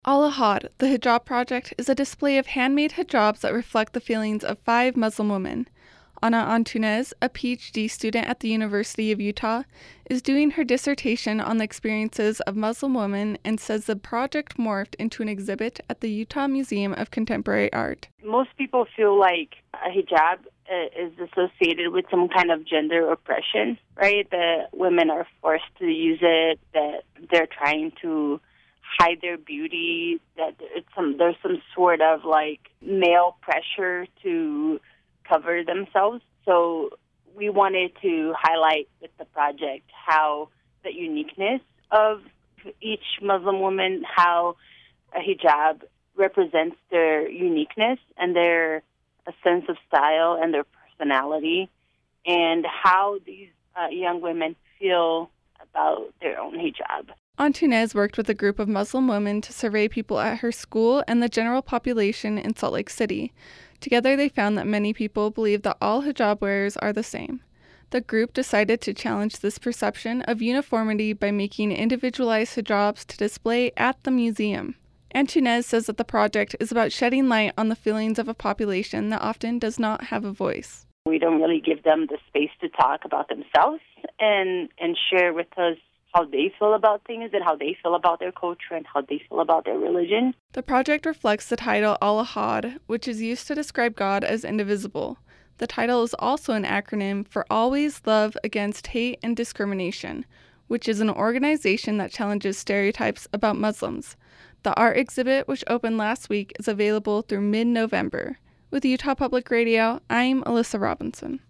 Al-Ahad, the Hijab Project, is a display of handmade hijabs that reflect the feelings of 5 Muslim women. Ana Antunes, a PhD student at the University of Utah, is doing her dissertation on the experiences of Muslim women and says the project morphed into an exhibit at the Utah Museum of Contemporary Art. Most people feel like a hijab is associated with some kind of gender oppression, right? That women are forced to use it, that they're trying to hide their beauty, that there's some sort of like male pressure to cover themselves. So we wanted to highlight with the project how the uniqueness of each Muslim woman, how a hijab represents their uniqueness and their a sense of style and their personality, and how these young women feel about their own hijab. Antunes worked with a group of Muslim women to survey people at her school and the general population in Salt Lake City. Together, they found that many people believe that all hijab wearers are the same. The group decided to challenge this perception of uniformity by making individualized hijabs to display at the museum. Antunes says that the project is about shedding light on the feelings of a population that often does not have a voice. We don't really give them the space to talk about themselves and share with us how they feel about things and how they feel about their culture and how they feel about their religion. The project reflects the title Al-Ahad, which is used to describe God as indivisible. The title is also an acronym for Always Love Against Hate and Discrimination, which is an organization that challenges stereotypes about Muslims. The art exhibit, which opened last week, is available through mid-November. With Utah Public Radio, I'm Alyssa Robinson.